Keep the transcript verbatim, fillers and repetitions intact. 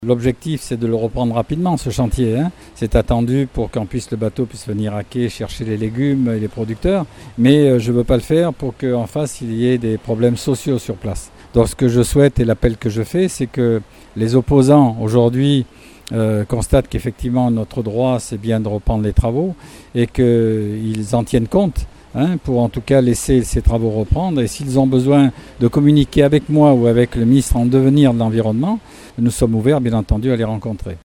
L'objectif, c'est de le reprendre rapidement, ce chantier. Hein. C'est attendu pour qu'en puisse le bateau puisse venir à quai chercher les légumes et les producteurs. Mais je ne veux pas le faire pour qu'en face, il y ait des problèmes sociaux sur place. Donc ce que je souhaite et l'appel que je fais, c'est que les opposants aujourd'hui euh, constatent qu'effectivement notre droit, c'est bien de reprendre les travaux et qu'ils en tiennent compte. Hein, pour en tout cas laisser ces travaux reprendre. Et s'ils ont besoin de communiquer avec moi ou avec le ministre en devenir de l'Environnement, nous sommes ouverts bien entendu à les rencontrer.